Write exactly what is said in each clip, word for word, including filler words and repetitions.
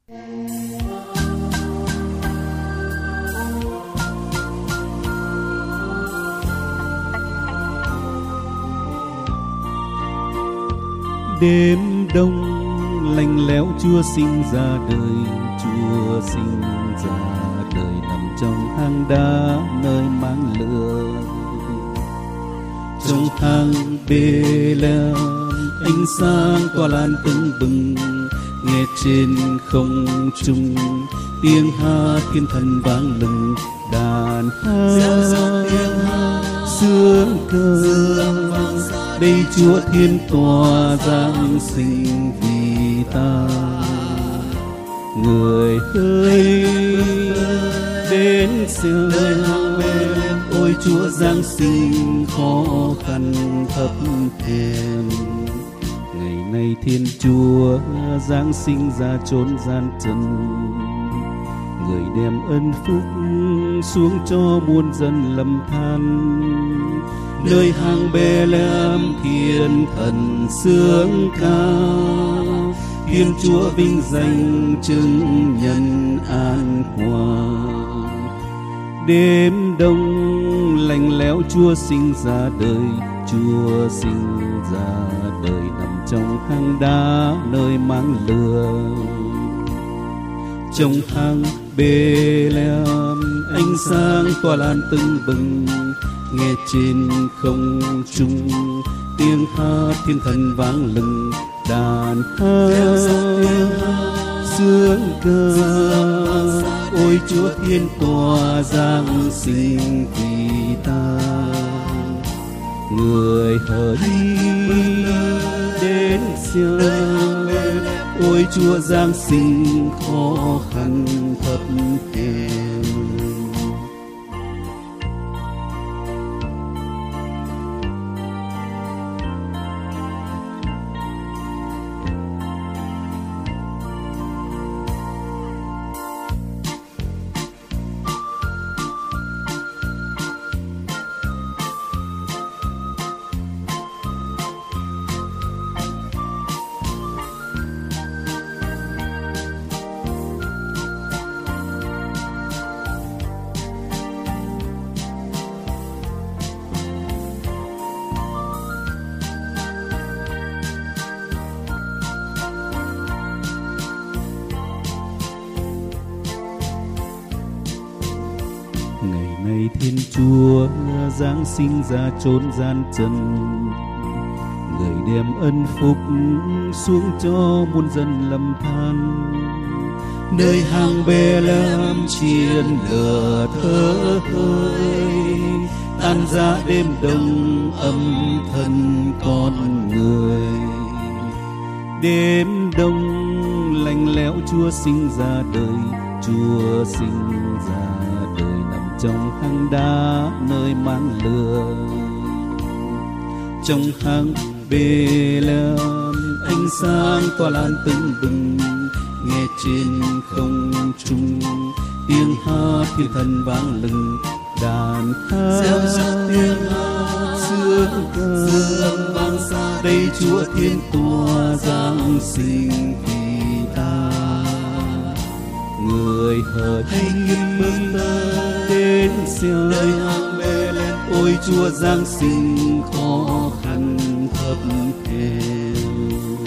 Đêm đông lạnh lẽo Chúa sinh ra đời, Chúa sinh ra đời nằm trong hang đá nơi mang lửa. Trong hang Bê-lem ánh sáng tỏa lan tưng bừng, nghe trên không trung tiếng hát thiên thần vang lừng, đàn hát sướng ca. Đây Chúa Thiên Tòa giáng sinh vì ta. Người ơi đến xem, ôi Chúa giáng sinh khó khăn thấp thềm. Ngày nay Thiên Chúa giáng sinh ra chốn gian trần, người đem ân phúc xuống cho muôn dân lầm than. Nơi hang Bê-lem thiên thần sướng ca, Thiên Chúa vinh danh chứng nhân an hòa. Đêm đông lạnh lẽo Chúa sinh ra đời, Chúa sinh ra đời nằm trong hang đá nơi mang lửa. Trong hang Bê-lem ánh sáng tỏa lan tưng bừng, nghe trên không trung tiếng hát thiên thần vang lừng, đàn hát sướng ca. Ôi Chúa Thiên Tòa giáng sinh vì ta. Người hỡi đến xem, ôi Chúa giáng sinh khó khăn thấp thềm. Ngày nay Thiên Chúa giáng sinh ra chốn gian trần, người đem ân phúc xuống cho muôn dân lầm than. Nơi hang Bê-lem chiên lửa thơ hơi, tan ra đêm đông âm thân con người. Đêm đông lạnh lẽo Chúa sinh ra đời, Chúa sinh ra đời nằm trong hang đá nơi mang lửa. Trong hang Bê-lem ánh sáng tỏa lan tưng bừng, nghe trên không trung tiếng hát thiên thần vang lừng, đàn hát sướng ca. Đây Chúa Thiên Tòa giáng sinh vì ta. Người hỡi mừng đến xem, ôi Chúa giáng sinh khó khăn thấp thềm.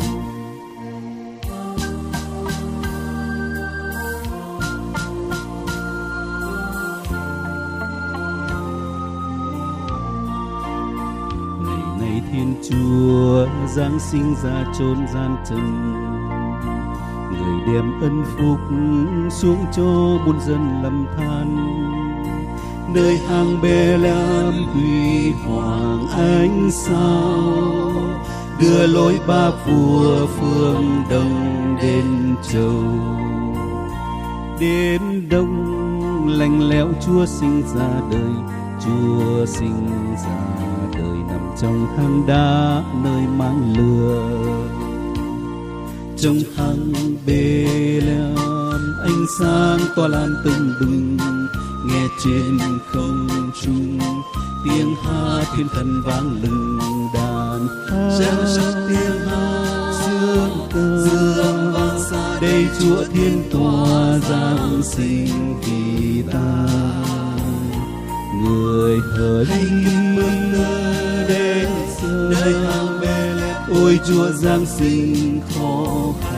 Ngày nay Thiên Chúa giáng sinh ra chốn gian trần, người đem ân phúc xuống cho muôn dân lầm than. Nơi hang Bê-lem huy hoàng ánh sao, đưa lối ba vua phương đông đến châu. Đêm đông lạnh lẽo Chúa sinh ra đời, Chúa sinh ra đời nằm trong hang đá nơi mang lửa. Trong hang Bê-lem ánh sáng tỏa lan tưng bừng, nghe trên không trung tiếng hát thiên thần vang lừng, đàn hát sướng ca. đây Chúa Thiên Tòa giáng sinh vì ta. Người hỡi mừng đến sớm, ôi Chúa giáng sinh khó khăn